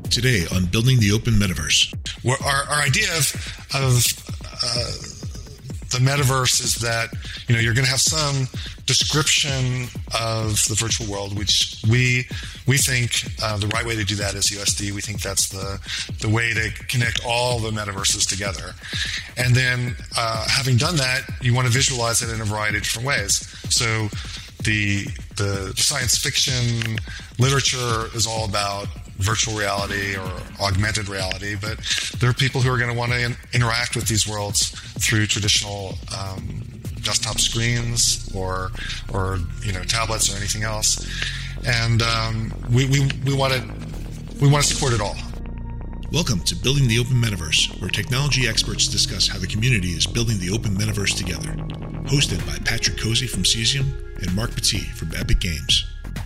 Today on Building the Open Metaverse. Our idea of the metaverse is that you're going to have some description of the virtual world, which we think the right way to do that is USD. We think that's the way to connect all the metaverses together. And then having done that, you want to visualize it in a variety of different ways. So the science fiction literature is all about virtual reality or augmented reality, but there are people who are going to want to interact with these worlds through traditional desktop screens or tablets or anything else, and we want to support it all. Welcome to Building the Open Metaverse, where technology experts discuss how the community is building the open metaverse together. Hosted by Patrick Cozy from Cesium and Mark Petit from Epic Games.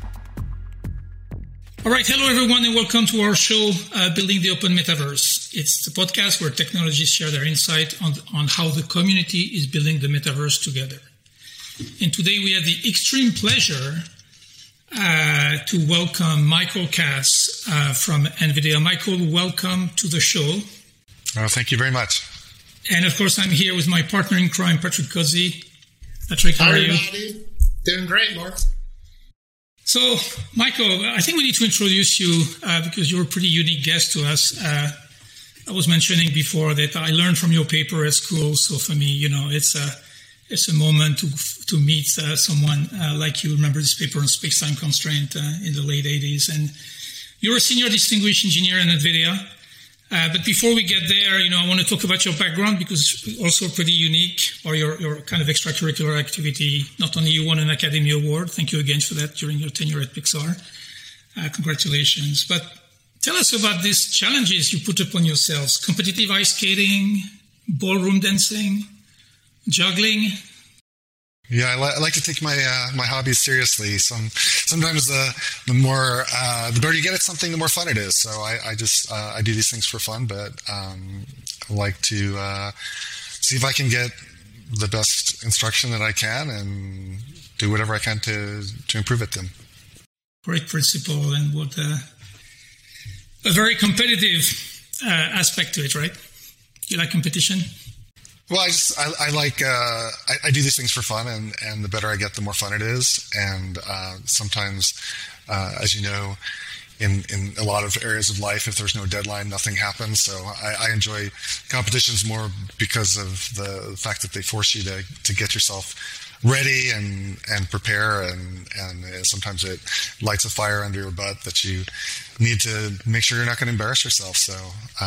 All right, hello everyone, and welcome to our show, Building the Open Metaverse. It's the podcast where technologists share their insight on how the community is building the metaverse together. And today we have the extreme pleasure to welcome Michael Cass from NVIDIA. Michael, welcome to the show. Well, thank you very much. And of course, I'm here with my partner in crime, Patrick Cozy. Patrick, how are you? Hi, everybody. Doing great, Mark. So, Michael, I think we need to introduce you because you're a pretty unique guest to us. I was mentioning before that I learned from your paper at school. So for me, it's a moment to meet someone like you. Remember this paper on space-time constraint in the late 80s. And you're a senior distinguished engineer in NVIDIA. But before we get there, I want to talk about your background because it's also pretty unique, or your kind of extracurricular activity. Not only you won an Academy Award, thank you again for that during your tenure at Pixar. Congratulations. But tell us about these challenges you put upon yourselves: competitive ice skating, ballroom dancing, juggling. Yeah, I like to take my hobbies seriously. Sometimes the better you get at something, the more fun it is. So I do these things for fun, but I like to see if I can get the best instruction that I can and do whatever I can to improve at them. Great principle, and what a very competitive aspect to it, right? You like competition? Well, I do these things for fun, and the better I get, the more fun it is. And sometimes, as you know, in a lot of areas of life, if there's no deadline, nothing happens. So I enjoy competitions more because of the fact that they force you to get yourself ready and prepare, and sometimes it lights a fire under your butt that you need to make sure you're not going to embarrass yourself. So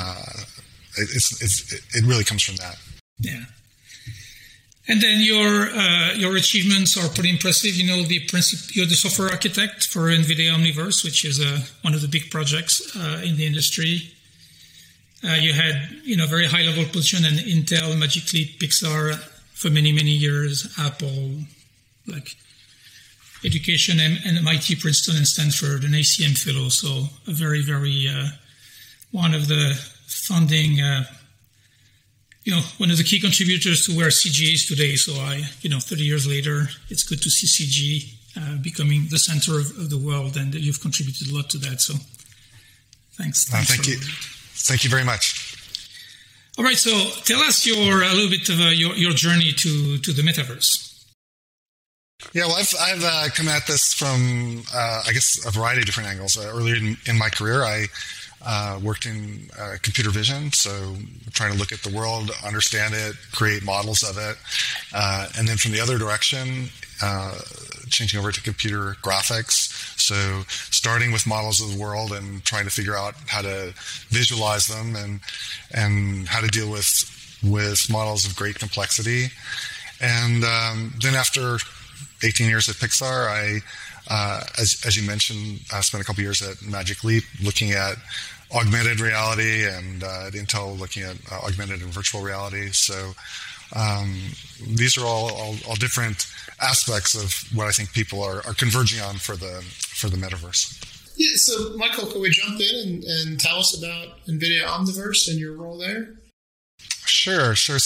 it really comes from that. Yeah. And then your achievements are pretty impressive. You're the software architect for NVIDIA Omniverse, which is one of the big projects in the industry. You had very high level position in Intel, Magic Leap, Pixar for many, many years, Apple, like education, and MIT, Princeton, and Stanford, an ACM fellow. So a very, very one of the founding one of the key contributors to where CG is today. So 30 years later, it's good to see CG becoming the center of the world, and you've contributed a lot to that. So thanks. Thank you. Thank you very much. All right. So tell us a little bit of your journey to the metaverse. Yeah, well, I've come at this from, I guess, a variety of different angles. Earlier in my career, I worked in computer vision, so trying to look at the world, understand it, create models of it. And then from the other direction, changing over to computer graphics. So starting with models of the world and trying to figure out how to visualize them and how to deal with models of great complexity. And then after 18 years at Pixar, I as you mentioned, I spent a couple years at Magic Leap looking at augmented reality, and at Intel looking at augmented and virtual reality. So these are all different aspects of what I think people are converging on for the metaverse. Yeah, so Michael, can we jump in and tell us about NVIDIA Omniverse and your role there? Sure. So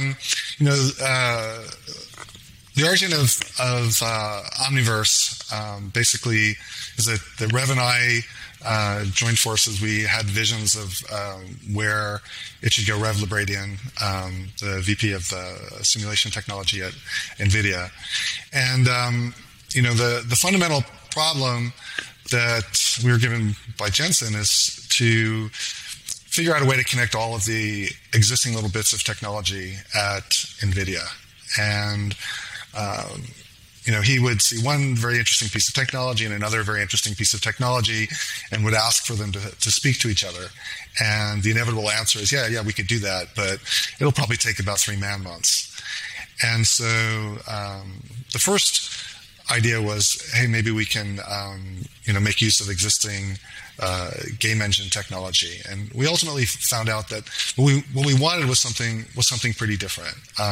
the origin of Omniverse basically is that Rev and I joined forces, we had visions of where it should go. Rev Libradian, the VP of simulation technology at NVIDIA. And, the fundamental problem that we were given by Jensen is to figure out a way to connect all of the existing little bits of technology at NVIDIA. And, he would see one very interesting piece of technology and another very interesting piece of technology and would ask for them to speak to each other. And the inevitable answer is, yeah, we could do that, but it'll probably take about 3 man-months. And so the first idea was, hey, maybe we can, make use of existing game engine technology. And we ultimately found out that what we wanted was something pretty different.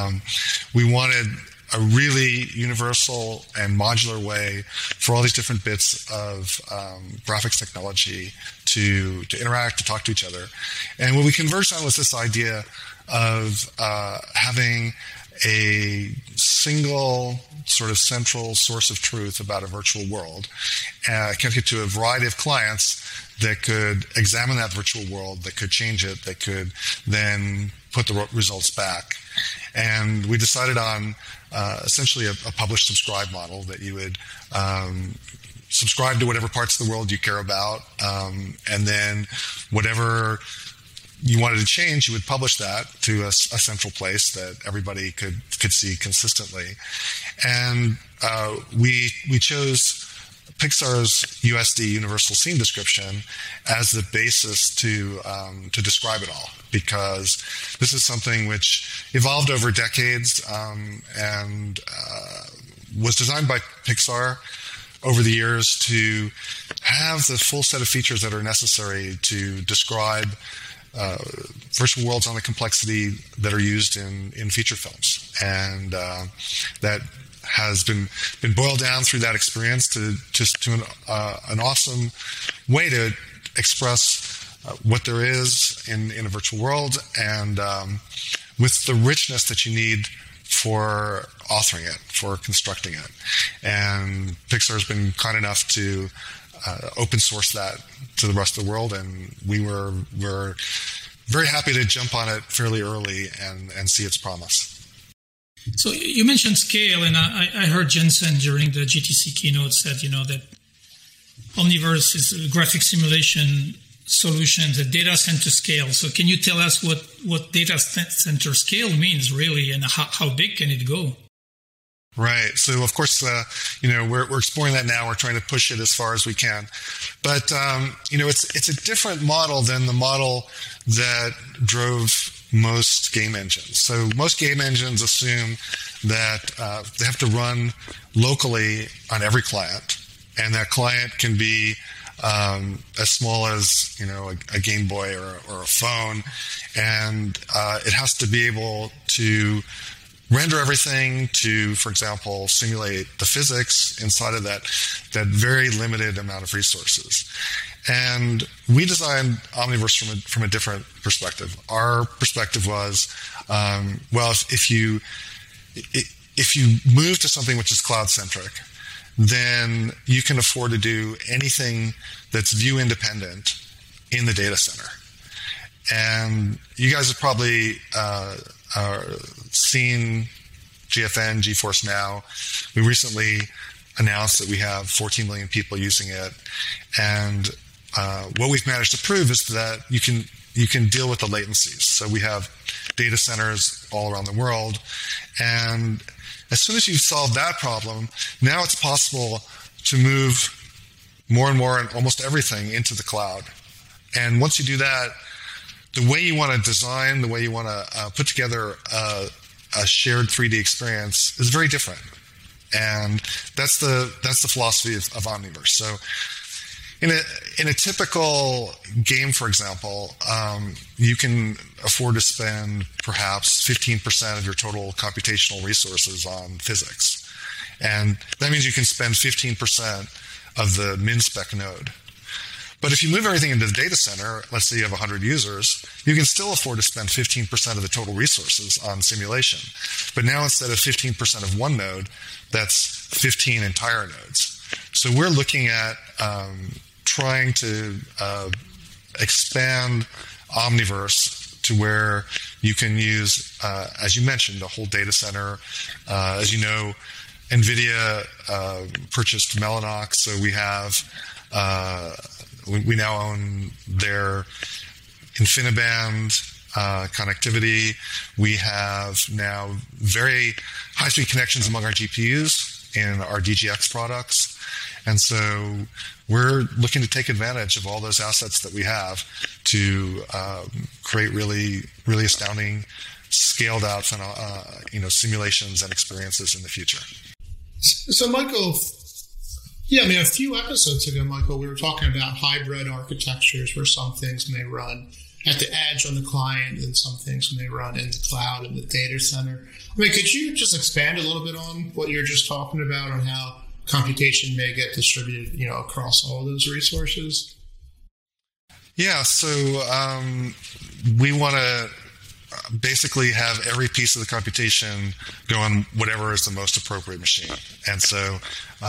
We wanted a really universal and modular way for all these different bits of graphics technology to interact, to talk to each other. And what we converged on was this idea of having a single sort of central source of truth about a virtual world, connected to a variety of clients that could examine that virtual world, that could change it, that could then put the results back. And we decided on essentially a publish-subscribe model that you would subscribe to whatever parts of the world you care about, and then whatever you wanted to change, you would publish that to a central place that everybody could see consistently. And we chose Pixar's USD, Universal Scene Description, as the basis to describe it all, because this is something which evolved over decades and was designed by Pixar over the years to have the full set of features that are necessary to describe virtual worlds on the complexity that are used in feature films. And that has been boiled down through that experience to an awesome way to express what there is in a virtual world, and with the richness that you need for authoring it, for constructing it. And Pixar has been kind enough to open source that to the rest of the world, and we're very happy to jump on it fairly early and see its promise. So you mentioned scale, and I heard Jensen during the GTC keynote said, that Omniverse is a graphic simulation solution, the data center scale. So can you tell us what data center scale means really, and how big can it go? Right. So, of course, we're exploring that now. We're trying to push it as far as we can. But, it's a different model than the model that drove most game engines. So most game engines assume that they have to run locally on every client, and that client can be as small as a Game Boy or a phone, and it has to be able to render everything to, for example, simulate the physics inside of that very limited amount of resources. And we designed Omniverse from a different perspective. Our perspective was, if you move to something which is cloud-centric, then you can afford to do anything that's view independent in the data center. And you guys have probably seen GFN, GeForce Now. We recently announced that we have 14 million people using it, and what we've managed to prove is that you can deal with the latencies. So we have data centers all around the world, and as soon as you've solved that problem, now it's possible to move more and more and almost everything into the cloud. And once you do that, the way you want to design, the way you want to put together a shared 3D experience is very different. And that's the philosophy of Omniverse. So in a typical game, for example, you can afford to spend perhaps 15% of your total computational resources on physics. And that means you can spend 15% of the min-spec node. But if you move everything into the data center, let's say you have 100 users, you can still afford to spend 15% of the total resources on simulation. But now instead of 15% of one node, that's 15 entire nodes. So we're looking at trying to expand Omniverse to where you can use, as you mentioned, a whole data center. As you know, NVIDIA purchased Mellanox, so we have we now own their InfiniBand connectivity. We have now very high-speed connections among our GPUs in our DGX products. And so we're looking to take advantage of all those assets that we have to create really, really astounding, scaled-out simulations and experiences in the future. So, Michael, a few episodes ago, Michael, we were talking about hybrid architectures where some things may run at the edge on the client and some things may run in the cloud in the data center. Could you just expand a little bit on what you're just talking about on how computation may get distributed, across all of those resources? Yeah, so we want to basically have every piece of the computation go on whatever is the most appropriate machine. And so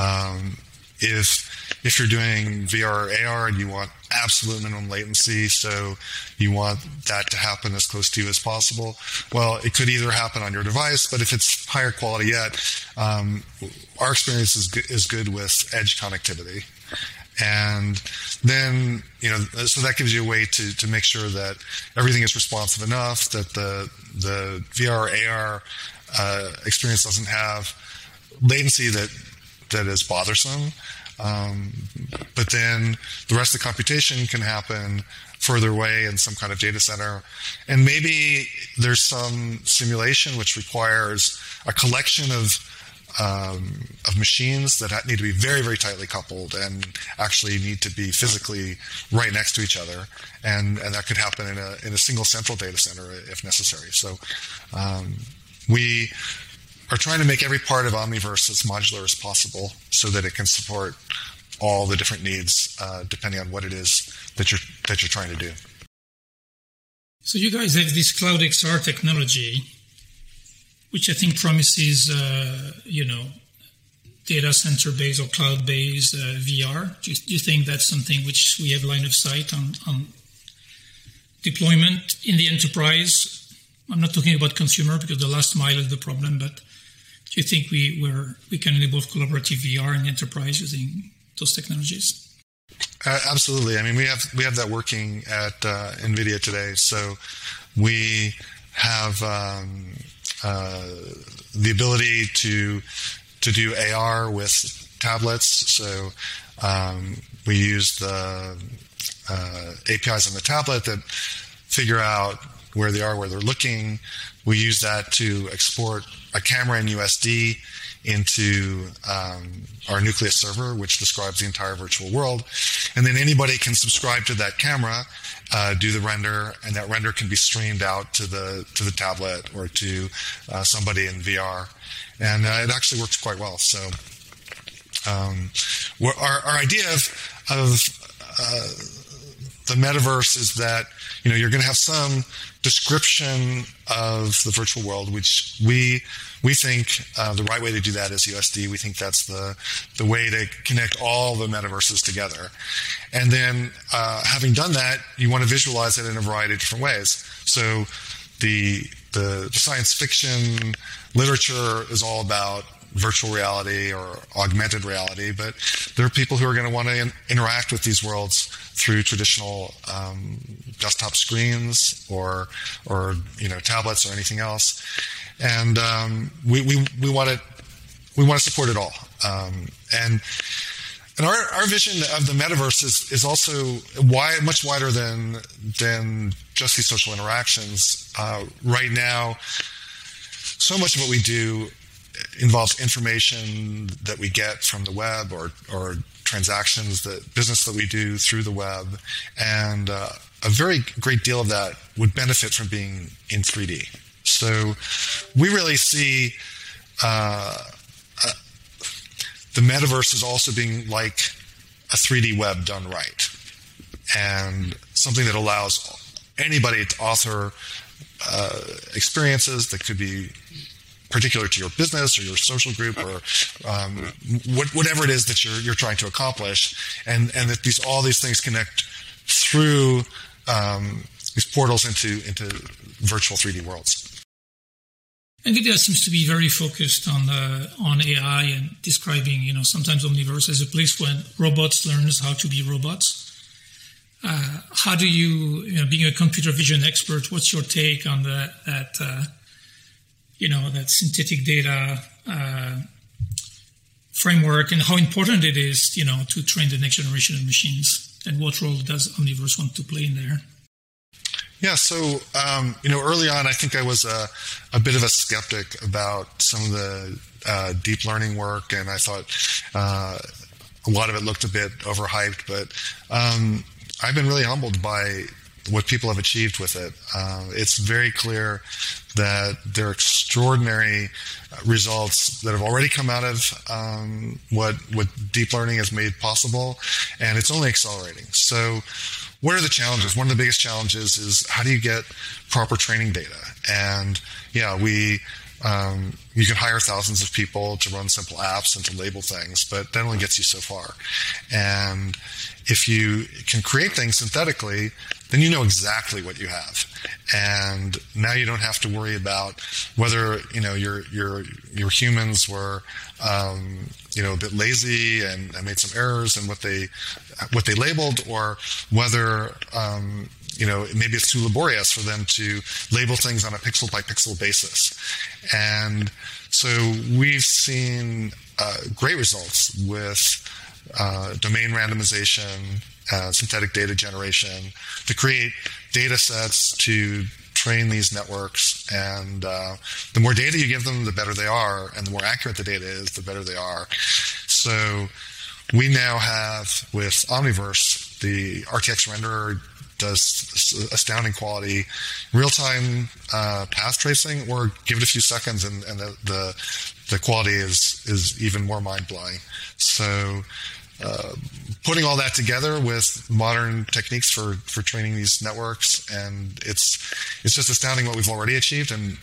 if you're doing VR or AR and you want absolute minimum latency, so you want that to happen as close to you as possible, well, it could either happen on your device, but if it's higher quality yet, our experience is good with edge connectivity. And then, so that gives you a way to make sure that everything is responsive enough, that the VR or AR experience doesn't have latency that is bothersome. But then the rest of the computation can happen further away in some kind of data center. And maybe there's some simulation which requires a collection of machines that need to be very, very tightly coupled and actually need to be physically right next to each other. And that could happen in a single central data center if necessary. So we are trying to make every part of Omniverse as modular as possible so that it can support all the different needs depending on what it is that you're trying to do. So you guys have this Cloud XR technology, which I think promises, data center-based or cloud-based VR. Do you think that's something which we have line of sight on deployment in the enterprise? I'm not talking about consumer because the last mile is the problem, but do you think we can enable collaborative VR in the enterprise using those technologies? Absolutely. I mean, we have that working at NVIDIA today. So we have the ability to do AR with tablets. So we use the APIs on the tablet that figure out where they are, where they're looking. We use that to export a camera in USD into our Nucleus server, which describes the entire virtual world. And then anybody can subscribe to that camera, do the render, and that render can be streamed out to the tablet or to somebody in VR. And it actually works quite well. So our idea of the metaverse is that you're going to have some description of the virtual world, which we think the right way to do that is USD. We think that's the way to connect all the metaverses together. And then having done that, you want to visualize it in a variety of different ways. So the science fiction literature is all about virtual reality or augmented reality, but there are people who are going to want to interact with these worlds through traditional desktop screens or tablets or anything else, and we want to support it all. And our vision of the metaverse is also much wider than just these social interactions. Right now, so much of what we do involves information that we get from the web or transactions, business that we do through the web, and a very great deal of that would benefit from being in 3D. So we really see the metaverse as also being like a 3D web done right, and something that allows anybody to author experiences that could be particular to your business or your social group or whatever it is that you're trying to accomplish, and that all these things connect through these portals into virtual 3D worlds. NVIDIA seems to be very focused on AI and describing, sometimes Omniverse as a place when robots learns how to be robots. How do you, being a computer vision expert, what's your take on that synthetic data framework, and how important it is, to train the next generation of machines, and what role does Omniverse want to play in there? Yeah, so, early on, I think I was a bit of a skeptic about some of the deep learning work, and I thought a lot of it looked a bit overhyped, but I've been really humbled by what people have achieved with it. It's very clear that there are extraordinary results that have already come out of what deep learning has made possible, and it's only accelerating. So what are the challenges? One of the biggest challenges is how do you get proper training data? And you can hire thousands of people to run simple apps and to label things, but that only gets you so far. And if you can create things synthetically, then you know exactly what you have. And now you don't have to worry about whether, your humans were, a bit lazy and made some errors in what they labeled, or whether, maybe it's too laborious for them to label things on a pixel by pixel basis. And so we've seen great results with domain randomization, synthetic data generation, to create data sets to train these networks. And the more data you give them, the better they are. And the more accurate the data is, the better they are. So we now have, with Omniverse, the RTX renderer does astounding quality, real-time path tracing, or give it a few seconds and the quality is even more mind-blowing. So putting all that together with modern techniques for training these networks, and it's just astounding what we've already achieved, and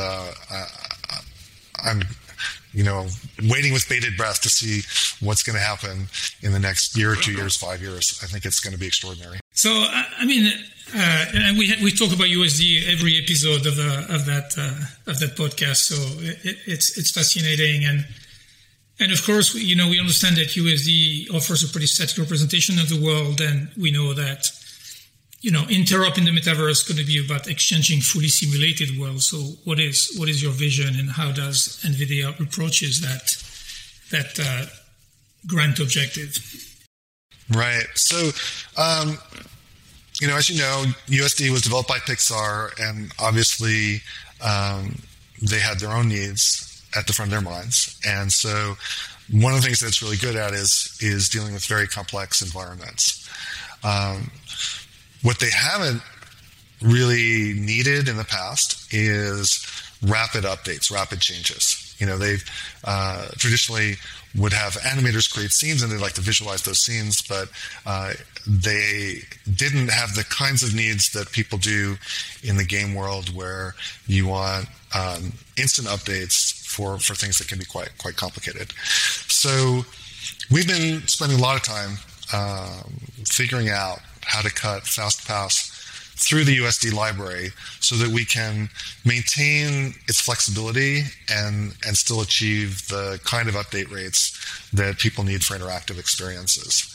I'm waiting with bated breath to see what's going to happen in the next year, 2 years, 5 years. I think it's going to be extraordinary. So, and we talk about USD every episode of that podcast. So it's fascinating, and of course, we understand that USD offers a pretty static representation of the world, and we know that Interop in the metaverse is going to be about exchanging fully simulated worlds. So what is your vision, and how does NVIDIA approaches that grand objective? Right. So, as you know, USD was developed by Pixar, and obviously they had their own needs at the front of their minds. And so one of the things that it's really good at is dealing with very complex environments. What they haven't really needed in the past is rapid updates, rapid changes. They've traditionally would have animators create scenes, and they like to visualize those scenes, but they didn't have the kinds of needs that people do in the game world, where you want instant updates for things that can be quite complicated. So we've been spending a lot of time figuring out how to cut FastPass through the USD library so that we can maintain its flexibility and still achieve the kind of update rates that people need for interactive experiences.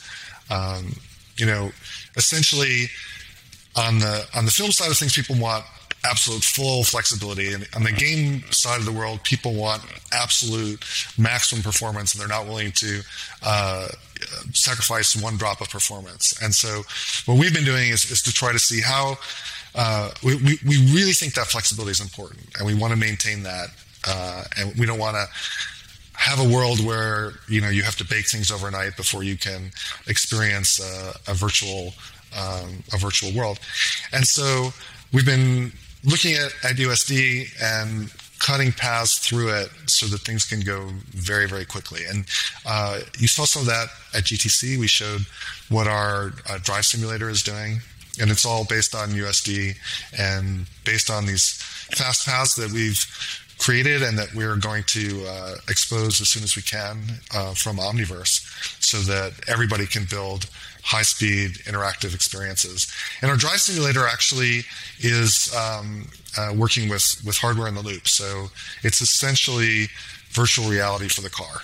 Essentially, on the film side of things, people want absolute full flexibility, and on the game side of the world, people want absolute maximum performance, and they're not willing to sacrifice one drop of performance. And so what we've been doing is to try to see how we really think that flexibility is important, and we want to maintain that, and we don't want to have a world where you have to bake things overnight before you can experience a virtual world. And so we've been looking at USD and cutting paths through it so that things can go very, very quickly. And you saw some of that at GTC. We showed what our drive simulator is doing, and it's all based on USD and based on these fast paths that we've created and that we're going to expose as soon as we can from Omniverse, so that everybody can build high-speed interactive experiences. And our drive simulator actually is working with hardware in the loop. So it's essentially virtual reality for the car.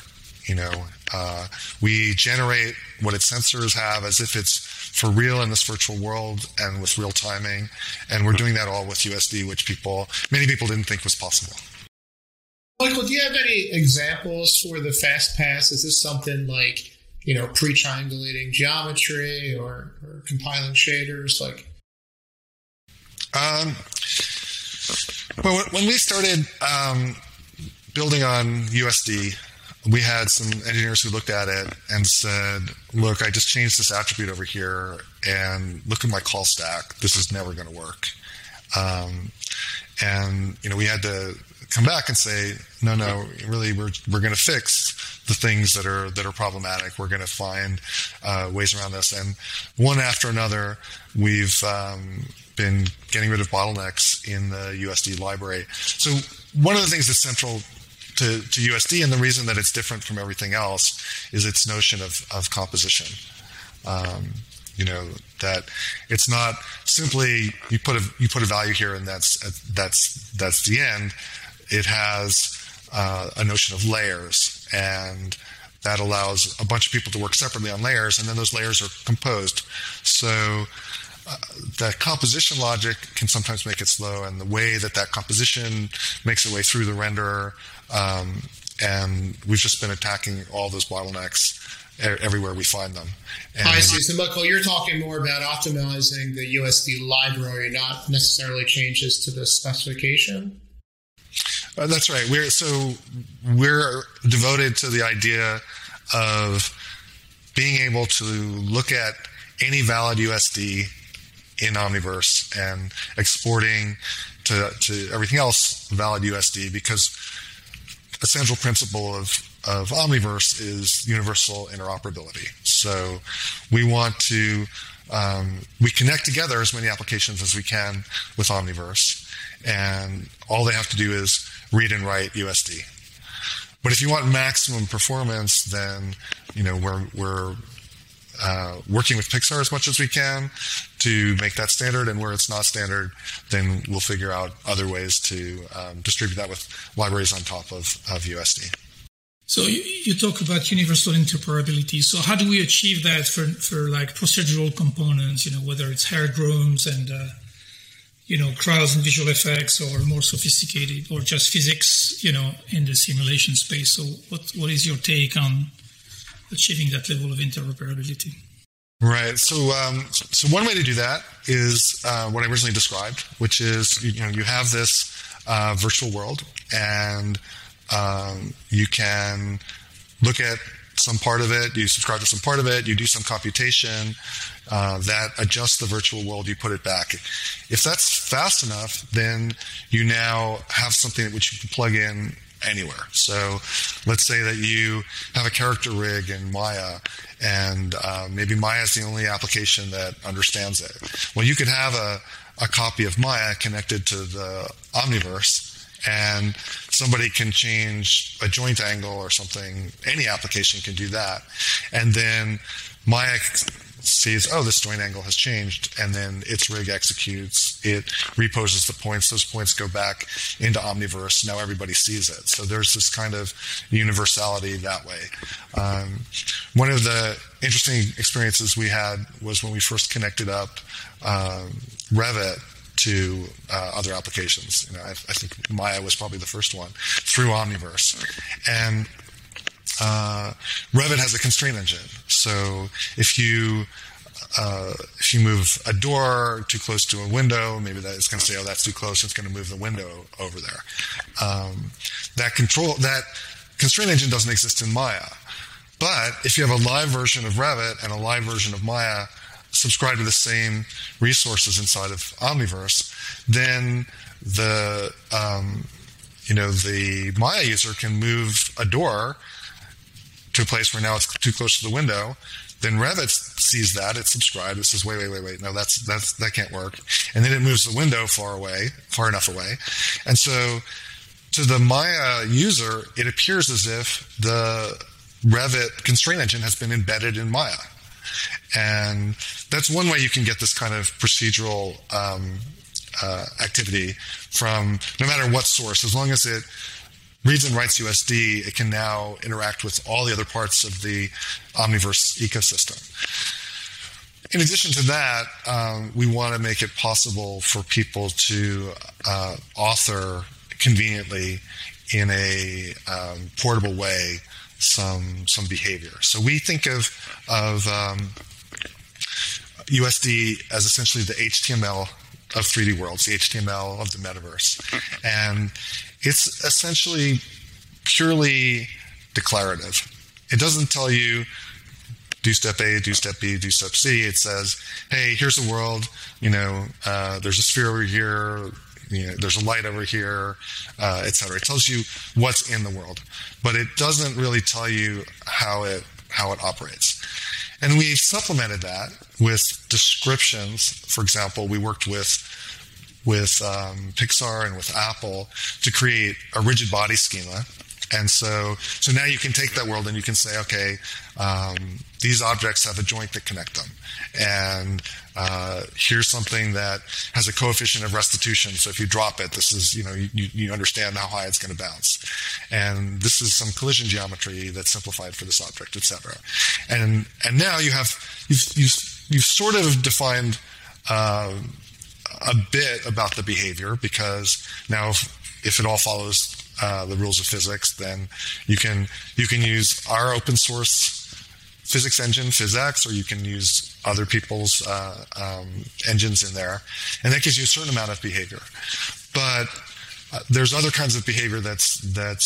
We generate what its sensors have as if it's for real in this virtual world and with real timing. And we're doing that all with USD, which many people didn't think was possible. Michael, do you have any examples for the FastPass? Is this something like, pre-triangulating geometry or compiling shaders? Well, when we started building on USD, we had some engineers who looked at it and said, look, I just changed this attribute over here, and look at my call stack. This is never going to work. And we had to come back and say, no, really, we're going to fix the things that are problematic. We're going to find ways around this. And one after another, we've been getting rid of bottlenecks in the USD library. So one of the things that's central to USD, and the reason that it's different from everything else, is its notion of composition. That it's not simply you put a value here and that's the end. It has a notion of layers, and that allows a bunch of people to work separately on layers, and then those layers are composed. So the composition logic can sometimes make it slow, and the way that composition makes its way through the renderer, and we've just been attacking all those bottlenecks everywhere we find them. And I see. So, Michael, you're talking more about optimizing the USD library, not necessarily changes to the specification? That's right. We're devoted to the idea of being able to look at any valid USD in Omniverse and exporting to everything else valid USD, because a central principle of Omniverse is universal interoperability. So we want to we connect together as many applications as we can with Omniverse, and all they have to do is read and write USD. But if you want maximum performance, then we're working with Pixar as much as we can to make that standard, and where it's not standard, then we'll figure out other ways to distribute that with libraries on top of USD. So you talk about universal interoperability. So how do we achieve that for like procedural components, whether it's haired rooms and crowds and visual effects, or more sophisticated, or just physics, in the simulation space? So what is your take on achieving that level of interoperability? Right. So one way to do that is what I originally described, which is you have this virtual world, and you can look at some part of it, you subscribe to some part of it, you do some computation that adjusts the virtual world, you put it back. If that's fast enough, then you now have something which you can plug in anywhere. So let's say that you have a character rig in Maya, and maybe Maya is the only application that understands it. Well, you could have a copy of Maya connected to the Omniverse, and somebody can change a joint angle or something. Any application can do that. And then Maya sees, this joint angle has changed, and then its rig executes. It reposes the points. Those points go back into Omniverse. Now everybody sees it. So there's this kind of universality that way. One of the interesting experiences we had was when we first connected up Revit to other applications. I think Maya was probably the first one through Omniverse. And Revit has a constraint engine. So if you move a door too close to a window, maybe it's going to say, that's too close. It's going to move the window over there. That constraint engine doesn't exist in Maya. But if you have a live version of Revit and a live version of Maya subscribe to the same resources inside of Omniverse, then the Maya user can move a door to a place where now it's too close to the window. Then Revit sees that, it's subscribed, it says, wait, no, that can't work. And then it moves the window far enough away. And so to the Maya user, it appears as if the Revit constraint engine has been embedded in Maya. And that's one way you can get this kind of procedural activity from no matter what source. As long as it reads and writes USD, it can now interact with all the other parts of the Omniverse ecosystem. In addition to that, we want to make it possible for people to author conveniently in a portable way some behavior. So we think of USD as essentially the HTML of 3D worlds, the HTML of the metaverse. And it's essentially purely declarative. It doesn't tell you do step A, do step B, do step C. It says, hey, here's a world, there's a sphere over here, there's a light over here, et cetera. It tells you what's in the world, but it doesn't really tell you how it operates. And we supplemented that with descriptions. For example, we worked with Pixar and with Apple to create a rigid body schema. And so now you can take that world and you can say, okay, these objects have a joint that connect them. And here's something that has a coefficient of restitution. So if you drop it, this is, you understand how high it's going to bounce. And this is some collision geometry that's simplified for this object, et cetera. And now you've sort of defined a bit about the behavior, because now if it all follows the rules of physics, then you can use our open source physics engine, PhysX, or you can use other people's engines in there, and that gives you a certain amount of behavior. But there's other kinds of behavior that's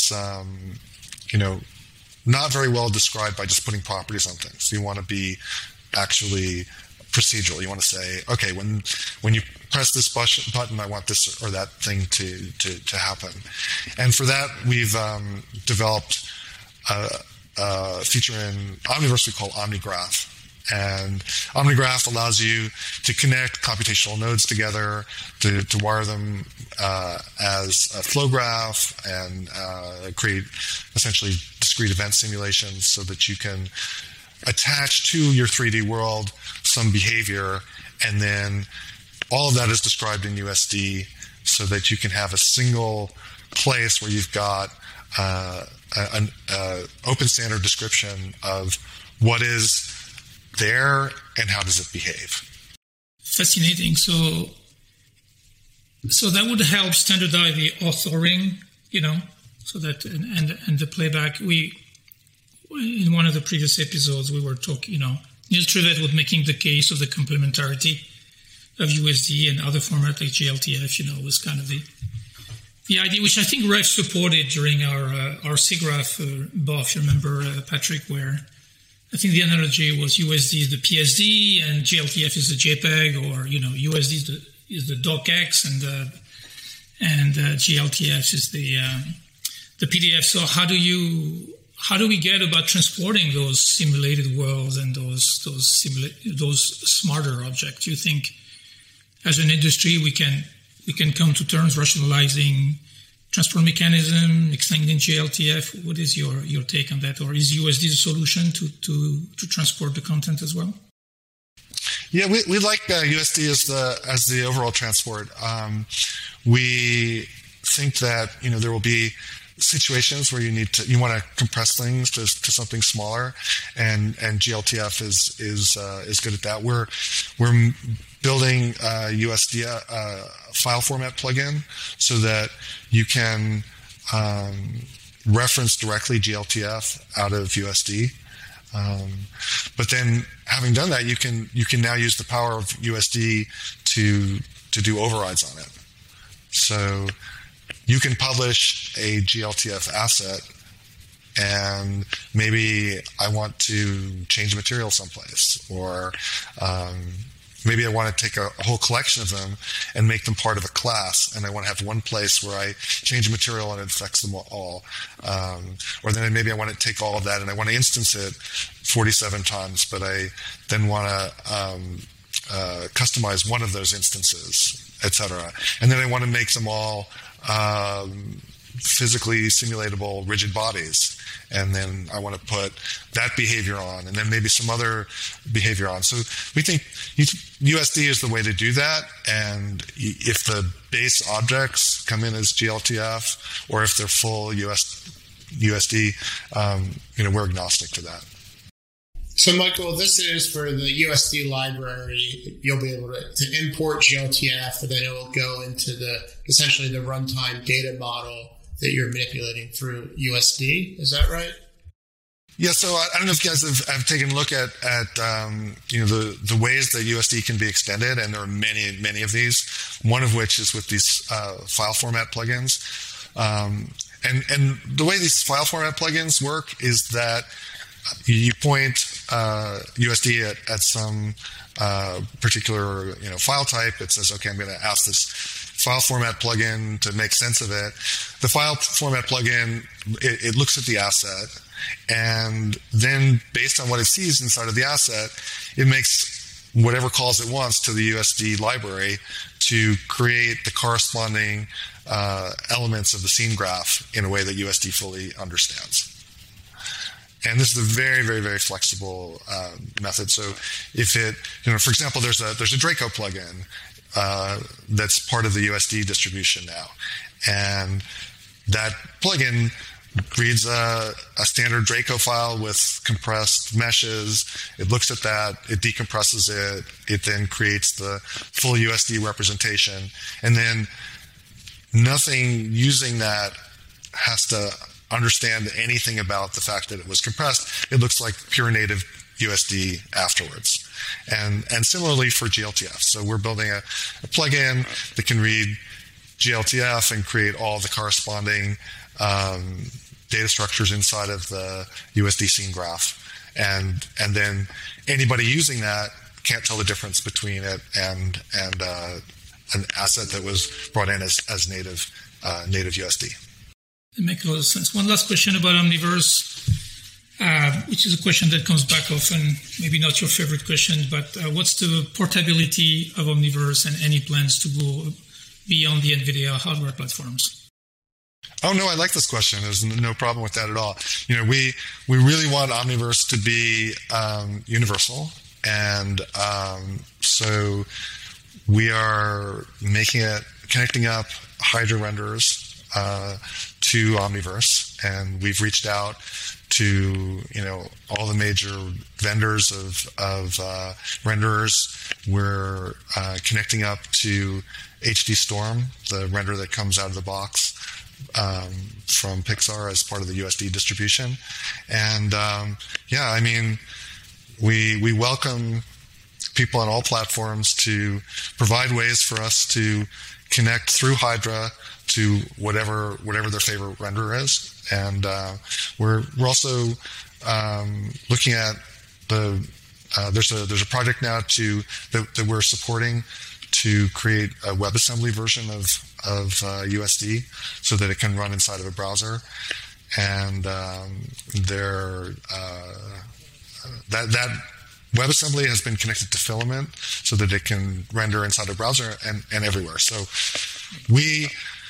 not very well described by just putting properties on things. You want to be actually procedural. You want to say, okay, when you press this button, I want this or that thing to happen. And for that, we've developed a feature in Omniverse we call OmniGraph. And OmniGraph allows you to connect computational nodes together, to wire them as a flow graph, and create essentially discrete event simulations so that you can attach to your 3D world some behavior, and then all of that is described in USD so that you can have a single place where you've got an open standard description of what is there and how does it behave. Fascinating. So that would help standardize the authoring, so that and the playback. We in one of the previous episodes we were talking, Niels Trivet was making the case of the complementarity of USD and other formats like GLTF, was kind of the idea, which I think Rev supported during our SIGGRAPH BOF, you remember, Patrick, where I think the analogy was USD is the PSD and GLTF is the JPEG, or, USD is the DocX and GLTF is the PDF. So how do we get about transporting those simulated worlds and those smarter objects? Do you think, as an industry, we can come to terms rationalizing transport mechanism, extending GLTF? What is your take on that? Or is USD the solution to transport the content as well? Yeah, we like USD as the overall transport. We think that there will be situations where you want to compress things to something smaller, and GLTF is good at that. We're building a USD file format plugin so that you can reference directly GLTF out of USD. But then, having done that, you can now use the power of USD to do overrides on it. So you can publish a GLTF asset, and maybe I want to change material someplace, or maybe I want to take a whole collection of them and make them part of a class, and I want to have one place where I change a material and it affects them all. Or then maybe I want to take all of that and I want to instance it 47 times, but I then want to customize one of those instances, etc. And then I want to make them all physically simulatable rigid bodies, and then I want to put that behavior on, and then maybe some other behavior on. So we think USD is the way to do that, and if the base objects come in as GLTF, or if they're full USD, we're agnostic to that. So, Michael, this is for the USD library. You'll be able to import GLTF, and then it will go into essentially the runtime data model that you're manipulating through USD. Is that right? Yeah. So I don't know if you guys have taken a look at the ways that USD can be extended, and there are many of these. One of which is with these file format plugins, and the way these file format plugins work is that you point USD at some particular file type. It says, okay, I'm going to ask this file format plugin to make sense of it. The file format plugin, it looks at the asset, and then based on what it sees inside of the asset, it makes whatever calls it wants to the USD library to create the corresponding elements of the scene graph in a way that USD fully understands. And this is a very, very, very flexible method. So if it, for example, there's a Draco plugin that's part of the USD distribution now, and that plugin reads a standard Draco file with compressed meshes. It looks at that, it decompresses it, it then creates the full USD representation, and then nothing using that has to understand anything about the fact that it was compressed. It looks like pure native USD afterwards. And similarly for GLTF. So we're building a plugin that can read GLTF and create all the corresponding data structures inside of the USD scene graph. And then anybody using that can't tell the difference between it and an asset that was brought in as native USD. It makes a lot of sense. One last question about Omniverse, which is a question that comes back often, maybe not your favorite question, but what's the portability of Omniverse and any plans to go beyond the NVIDIA hardware platforms? Oh, no, I like this question. There's no problem with that at all. We really want Omniverse to be universal. And so we are connecting up Hydra renderers to Omniverse, and we've reached out to all the major vendors of renderers. We're connecting up to HD Storm, the render that comes out of the box from Pixar as part of the USD distribution. And we welcome people on all platforms to provide ways for us to connect through Hydra to whatever their favorite renderer is. And we're also looking at there's a project now that we're supporting to create a WebAssembly version of USD so that it can run inside of a browser. And that WebAssembly has been connected to Filament so that it can render inside a browser and everywhere. So we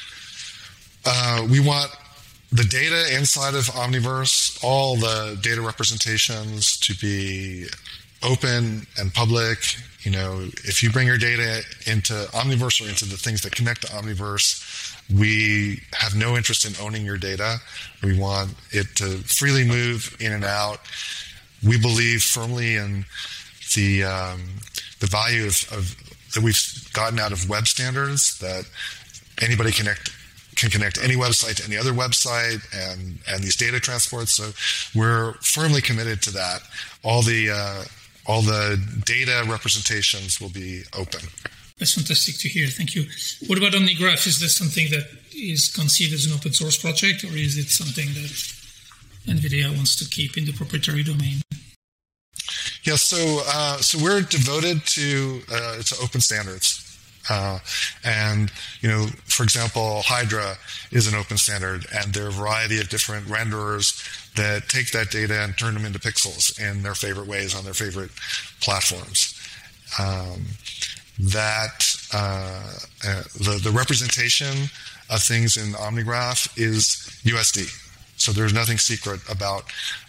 want the data inside of Omniverse, all the data representations, to be open and public. If you bring your data into Omniverse or into the things that connect to Omniverse, we have no interest in owning your data. We want it to freely move in and out. We believe firmly in the value of that we've gotten out of web standards, that anybody can connect any website to any other website, and these data transports. So we're firmly committed to that. All the data representations will be open. That's fantastic to hear. Thank you. What about OmniGraph? Is this something that is conceived as an open source project, or is it something that NVIDIA wants to keep in the proprietary domain? Yeah, so we're devoted to open standards. And for example, Hydra is an open standard, and there are a variety of different renderers that take that data and turn them into pixels in their favorite ways on their favorite platforms. That the representation of things in OmniGraph is USD. So there's nothing secret about,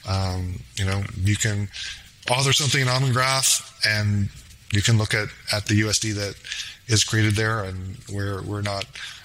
you can author something in OmniGraph and you can look at the USD that is created there, and we're not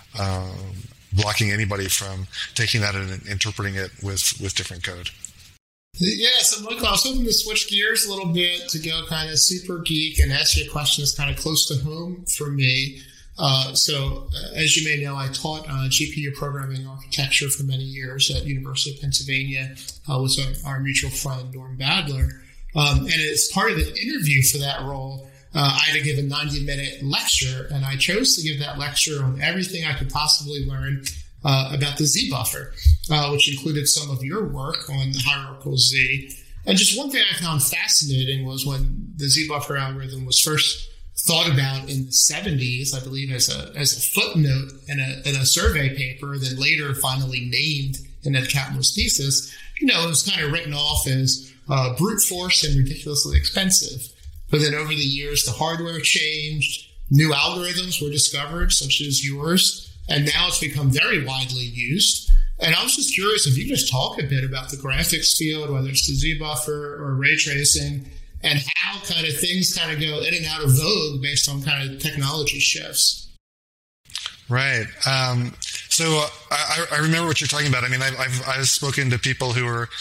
blocking anybody from taking that and interpreting it with different code. Yeah, so Michael, I was hoping to switch gears a little bit to go kind of super geek and ask you a question that's kind of close to home for me. So as you may know, I taught GPU programming architecture for many years at University of Pennsylvania with our mutual friend, Norm Badler. And as part of the interview for that role, I had to give a 90-minute lecture, and I chose to give that lecture on everything I could possibly learn about the Z buffer, which included some of your work on the hierarchical Z. And just one thing I found fascinating was when the Z buffer algorithm was first thought about in the 70s, I believe as a footnote in a survey paper, then later finally named in Ed Catmull's thesis, it was kind of written off as brute force and ridiculously expensive. But then over the years, the hardware changed, new algorithms were discovered, such as yours, and now it's become very widely used. And I was just curious if you could just talk a bit about the graphics field, whether it's the Z buffer or ray tracing, and how kind of things kind of go in and out of vogue based on kind of technology shifts. Right. So I remember what you're talking about. I mean, I've spoken to people who were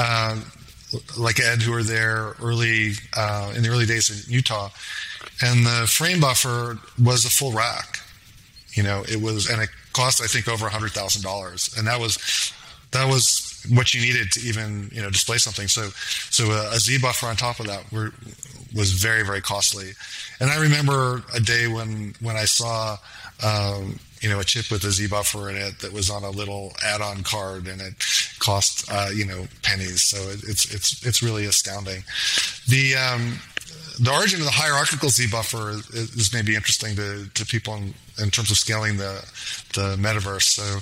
like Ed, who were there early in the early days in Utah, and the frame buffer was a full rack. It was, and it cost, I think, over $100,000, and that was what you needed to even display something. So a Z buffer on top of that was very, very costly. And I remember a day when I saw a chip with a Z buffer in it that was on a little add-on card, and it cost pennies. So it's really astounding. The origin of the hierarchical Z buffer is maybe interesting to people in terms of scaling the metaverse. So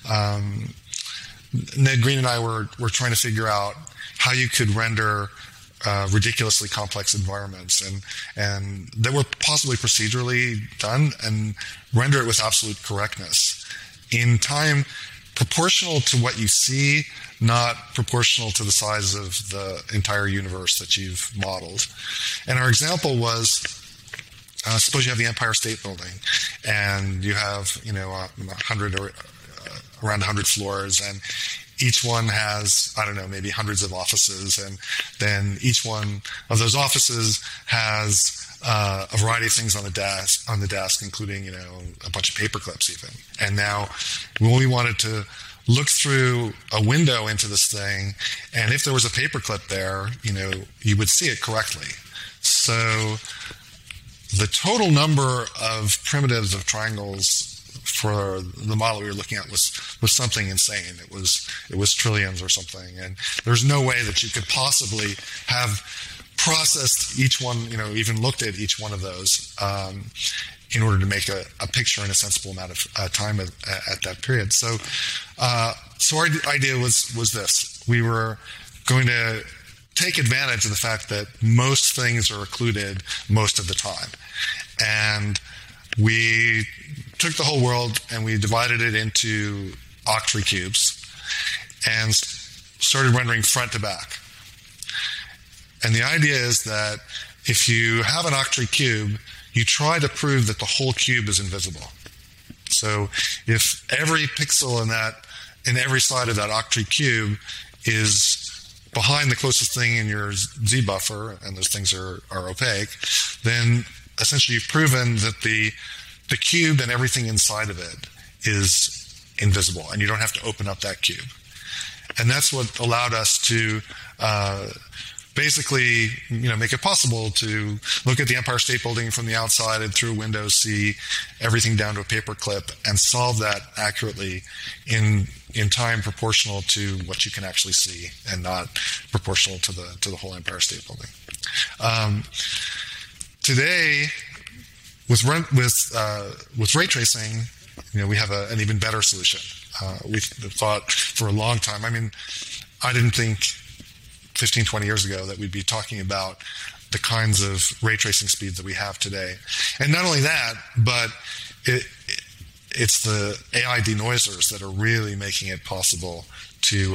Ned Green and I were trying to figure out how you could render ridiculously complex environments and that were possibly procedurally done, and render it with absolute correctness in time proportional to what you see, not proportional to the size of the entire universe that you've modeled. And our example was, suppose you have the Empire State Building, and you have 100 or around 100 floors, and each one has, I don't know, maybe hundreds of offices, and then each one of those offices has a variety of things on the desk, including a bunch of paper clips even. And now, when we wanted to look through a window into this thing, and if there was a paper clip there, you would see it correctly. So the total number of primitives of triangles for the model we were looking at was something insane. It was trillions or something, and there's no way that you could possibly have processed each one, even looked at each one of those in order to make a picture in a sensible amount of time at that period. So our idea was this: we were going to take advantage of the fact that most things are occluded most of the time, and we took the whole world and we divided it into octree cubes and started rendering front to back. And the idea is that if you have an octree cube, you try to prove that the whole cube is invisible. So if every pixel in every side of that octree cube is behind the closest thing in your Z buffer, and those things are opaque, then essentially you've proven that the cube and everything inside of it is invisible, and you don't have to open up that cube. And that's what allowed us to basically, make it possible to look at the Empire State Building from the outside and through a window, see everything down to a paper clip, and solve that accurately in time proportional to what you can actually see, and not proportional to the whole Empire State Building. Today, with ray tracing, we have an even better solution. We've thought for a long time. I mean, I didn't think 15, 20 years ago that we'd be talking about the kinds of ray tracing speeds that we have today. And not only that, but it's the AI denoisers that are really making it possible to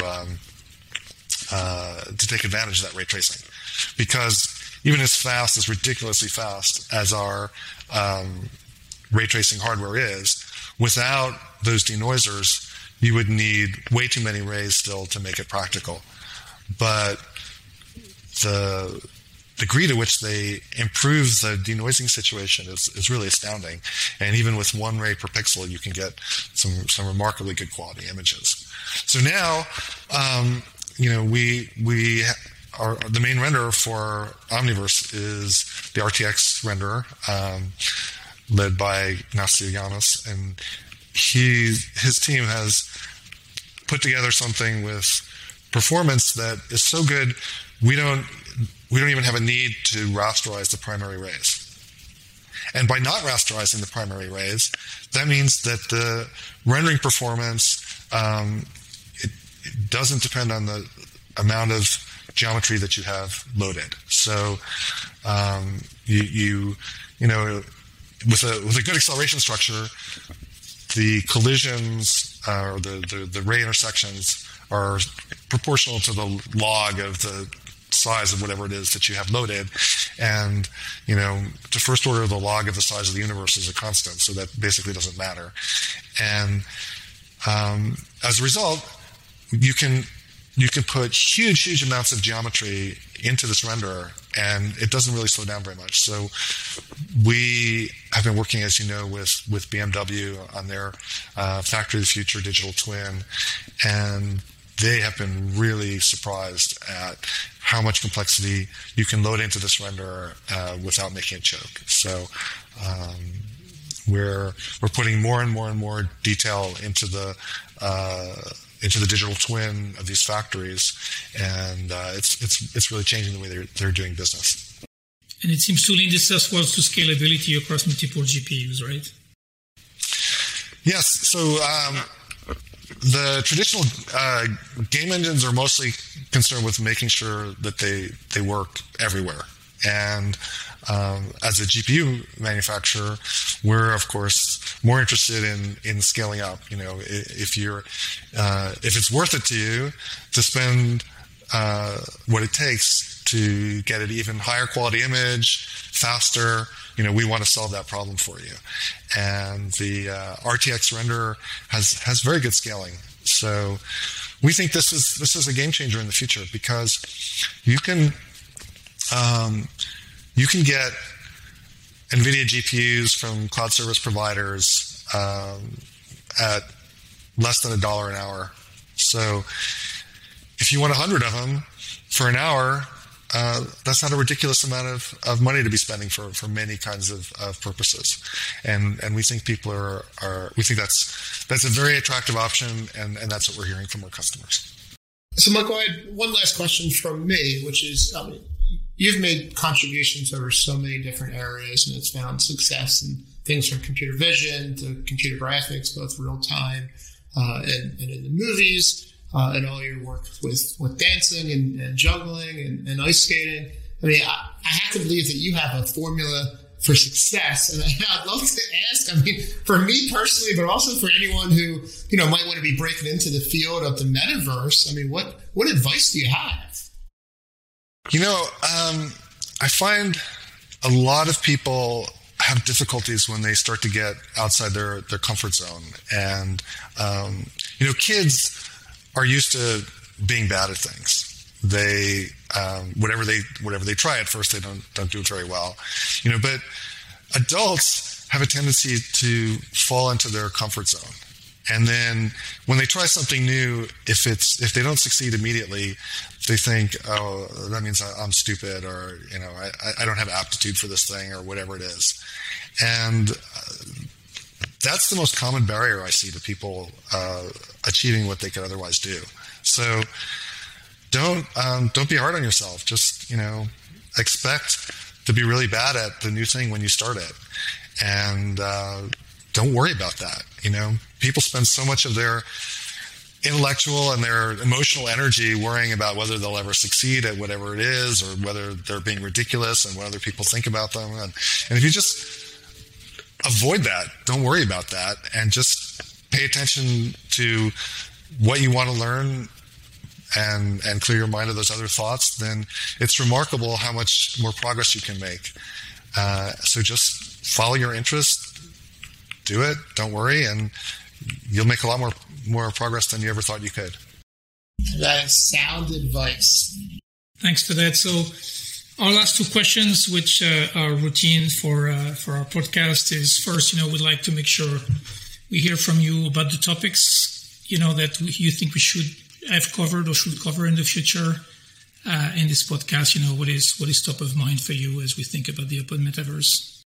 take advantage of that ray tracing. Because even as fast, as ridiculously fast as our ray tracing hardware is, without those denoisers, you would need way too many rays still to make it practical. But the degree to which they improve the denoising situation is really astounding. And even with 1 ray per pixel, you can get some remarkably good quality images. So now, we are the main renderer for Omniverse is the RTX renderer, led by Ignacio Llanos, and his team has put together something with performance that is so good we don't even have a need to rasterize the primary rays. And by not rasterizing the primary rays, that means that the rendering performance it doesn't depend on the amount of geometry that you have loaded. So you with a good acceleration structure, the collisions or the ray intersections are proportional to the log of the size of whatever it is that you have loaded. And, to first order, the log of the size of the universe is a constant, so that basically doesn't matter. And as a result, you can put huge amounts of geometry into this renderer, and it doesn't really slow down very much. So we have been working, as you know, with BMW on their Factory of the Future digital twin, and they have been really surprised at how much complexity you can load into this renderer without making it choke. So we're putting more and more detail into the digital twin of these factories, and it's really changing the way they're doing business. And it seems to lend itself well to scalability across multiple GPUs, right? Yes. So the traditional game engines are mostly concerned with making sure that they work everywhere. And as a GPU manufacturer, we're of course more interested in scaling up. If it's worth it to you to spend what it takes to get an even higher quality image faster, we want to solve that problem for you. And the RTX renderer has very good scaling. So we think this is a game changer in the future, because you can get NVIDIA GPUs from cloud service providers at less than $1 an hour. So if you want 100 of them for an hour, that's not a ridiculous amount of money to be spending for many kinds of purposes. And we think people we think that's a very attractive option, and that's what we're hearing from our customers. So Michael, I had one last question from me, which is, you've made contributions over so many different areas, and it's found success in things from computer vision to computer graphics, both real time and in the movies. And all your work with dancing and juggling and ice skating. I have to believe that you have a formula for success. And I'd love to ask, for me personally, but also for anyone who, might want to be breaking into the field of the metaverse, what advice do you have? I find a lot of people have difficulties when they start to get outside their comfort zone. And, kids are used to being bad at things. They whatever they try at first, they don't do it very well. But adults have a tendency to fall into their comfort zone. And then when they try something new, if they don't succeed immediately, they think, oh, that means I'm stupid, or I don't have aptitude for this thing, or whatever it is. And that's the most common barrier I see to people achieving what they could otherwise do. So don't be hard on yourself. Just expect to be really bad at the new thing when you start it, and don't worry about that. People spend so much of their intellectual and their emotional energy worrying about whether they'll ever succeed at whatever it is, or whether they're being ridiculous and what other people think about them. And if you just avoid that, don't worry about that, and just pay attention to what you want to learn and clear your mind of those other thoughts, then it's remarkable how much more progress you can make. So just follow your interest, do it, don't worry, and you'll make a lot more progress than you ever thought you could. That is sound advice. Thanks for that. So our last two questions, which are routine for our podcast, is first, we'd like to make sure we hear from you about the topics, that you think we should have covered or should cover in the future in this podcast. What is top of mind for you as we think about the open metaverse?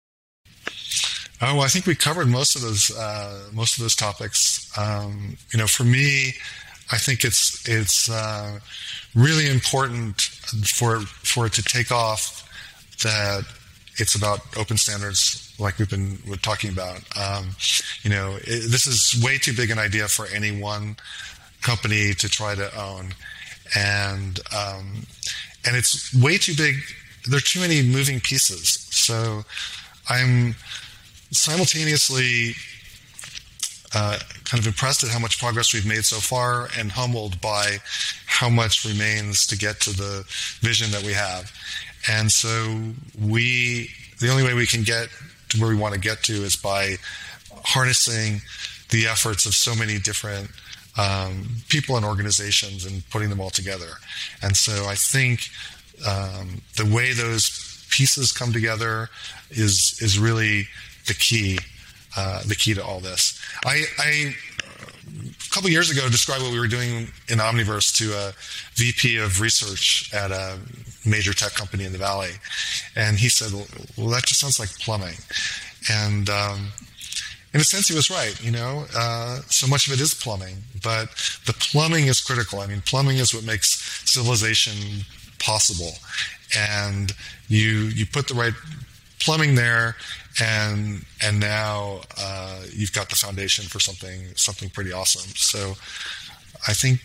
Oh, I think we covered most of those topics. For me, I think it's really important for it to take off that it's about open standards, like we're talking about. This is way too big an idea for any one company to try to own, and it's way too big. There are too many moving pieces. So I'm simultaneously kind of impressed at how much progress we've made so far, and humbled by how much remains to get to the vision that we have. And so the only way we can get to where we want to get to is by harnessing the efforts of so many different people and organizations and putting them all together. And so I think the way those pieces come together is really the key to all this. I a couple years ago described what we were doing in Omniverse to a VP of research at a major tech company in the Valley, and he said, "Well, that just sounds like plumbing." And in a sense, he was right. So much of it is plumbing, but the plumbing is critical. I mean, plumbing is what makes civilization possible, and you put the right plumbing there, and now you've got the foundation for something pretty awesome. So I think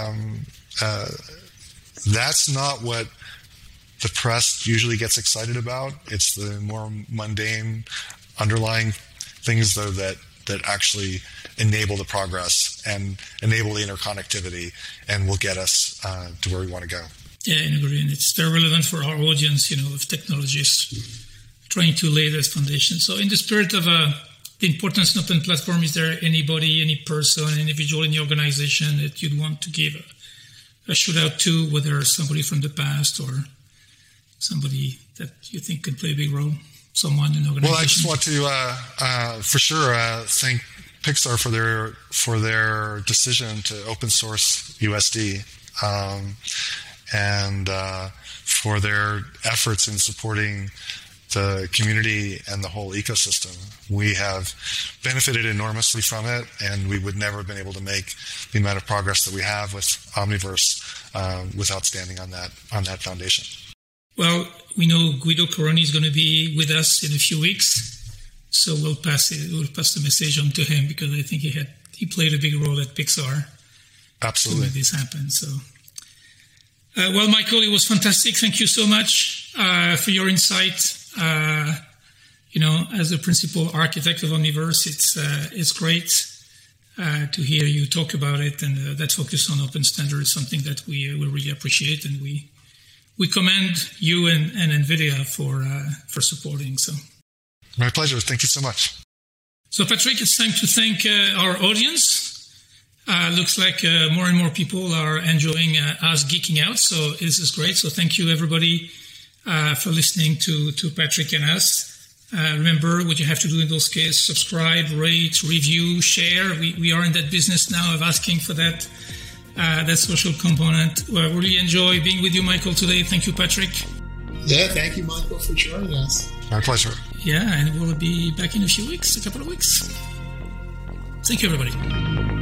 that's not what the press usually gets excited about. It's the more mundane underlying things, though, that actually enable the progress and enable the interconnectivity and will get us to where we want to go. Yeah, I agree. And it's very relevant for our audience, of technologists trying to lay this foundation. So in the spirit of the importance of an open platform, is there anybody, any person, individual in the organization that you'd want to give a shout out to, whether somebody from the past or somebody that you think could play a big role, someone in the organization? Well, I just want to, for sure, thank Pixar for their decision to open source USD, and for their efforts in supporting the community and the whole ecosystem. We have benefited enormously from it, and we would never have been able to make the amount of progress that we have with Omniverse without standing on that foundation. Well, we know Guido Coroni is going to be with us in a few weeks, so we'll pass the message on to him, because I think he played a big role at Pixar. Absolutely, to make this happen. So, well, Michael, it was fantastic. Thank you so much for your insight. As the principal architect of Omniverse, it's great to hear you talk about it, and that focus on open standards is something that we really appreciate, and we commend you and NVIDIA for supporting. So, my pleasure. Thank you so much. So, Patrick, it's time to thank our audience. Looks like more and more people are enjoying us geeking out, so this is great. So thank you, everybody, for listening to Patrick and us. Remember what you have to do in those cases: subscribe, rate, review, share. We are in that business now of asking for that social component. Well, I really enjoy being with you, Michael, today. Thank you, Patrick. Yeah, thank you, Michael, for joining us. My pleasure. Yeah, and we'll be back in a couple of weeks. Thank you, everybody.